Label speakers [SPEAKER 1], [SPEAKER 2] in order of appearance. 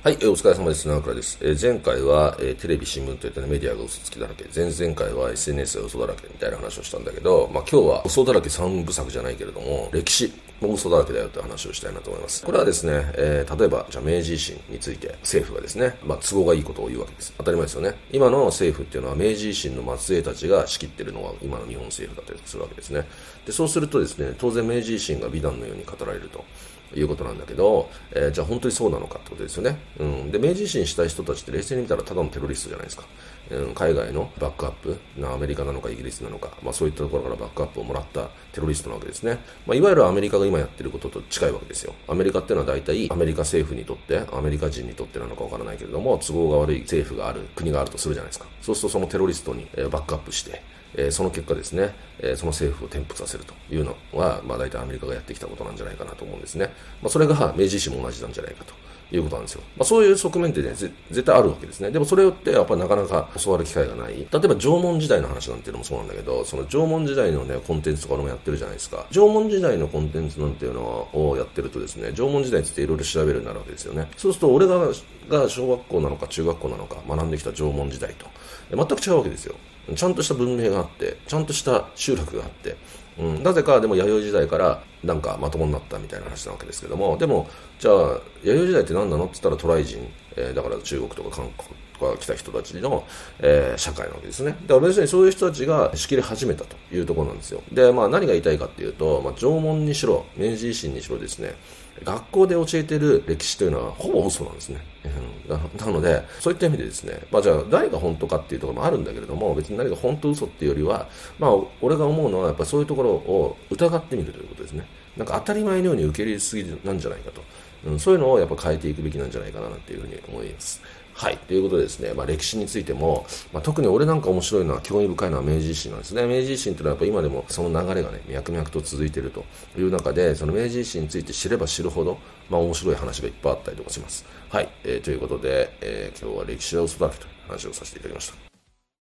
[SPEAKER 1] はい、お疲れ様です。長倉です。前回は、テレビ、新聞といった、メディアが嘘つきだらけ、前々回は SNS が嘘だらけみたいな話をしたんだけど、今日は嘘だらけ三部作じゃないけれども、歴史も嘘だらけだよという話をしたいなと思います。これはですね、例えば、じゃあ明治維新について政府がですね、都合がいいことを言うわけです。当たり前ですよね。今の政府っていうのは明治維新の末裔たちが仕切ってるのが今の日本政府だったりするわけですね。で、そうするとですね、当然明治維新が美談のように語られると。いうことなんだけど、じゃあ本当にそうなのかってことですよね。で、明治維新したい人たちって冷静に見たらただのテロリストじゃないですか。海外のバックアップ、アメリカなのかイギリスなのか、そういったところからバックアップをもらったテロリストなわけですね。いわゆるアメリカが今やってることと近いわけですよ。アメリカっていうのは大体アメリカ政府にとって、アメリカ人にとってなのかわからないけれども、都合が悪い政府がある、国があるとするじゃないですか。そうするとそのテロリストにバックアップして、その結果ですね、その政府を転覆させるというのは、大体アメリカがやってきたことなんじゃないかなと思うんですね。それが明治維新も同じなんじゃないかということなんですよ。そういう側面ってね、絶対あるわけですね。でもそれってやっぱりなかなか教わる機会がない。例えば縄文時代の話なんていうのもそうなんだけど、その縄文時代のね、コンテンツとかもやってるじゃないですか。縄文時代のコンテンツなんていうのをやってるとですね、縄文時代についていろいろ調べるようになるわけですよね。そうすると俺が小学校なのか中学校なのか学んできた縄文時代と全く違うわけですよ。ちゃんとした文明があって、ちゃんとした集落があって、なぜかでも弥生時代からなんかまともになったみたいな話なわけですけども、でもじゃあ弥生時代って何なのって言ったら渡来人、だから中国とか韓国とか来た人たちの、社会なわけですね。だから別にそういう人たちが仕切り始めたというところなんですよ。で、何が言いたいかっていうと、縄文にしろ明治維新にしろですね、学校で教えている歴史というのはほぼ嘘なんですね。なので、そういった意味でですね、じゃあ誰が本当かっていうところもあるんだけれども、別に何が本当嘘っていうよりは、俺が思うのはやっぱそういうところを疑ってみるということですね。なんか当たり前のように受け入れすぎなんじゃないかと。そういうのをやっぱ変えていくべきなんじゃないかなっていうふうに思います。はい。ということでですね、歴史についても、特に俺なんか面白いのは、興味深いのは明治維新なんですね。明治維新っていうのはやっぱ今でもその流れがね、脈々と続いているという中で、その明治維新について知れば知るほど、面白い話がいっぱいあったりとかします。はい。ということで、今日は歴史は嘘だらけという話をさせていただきました。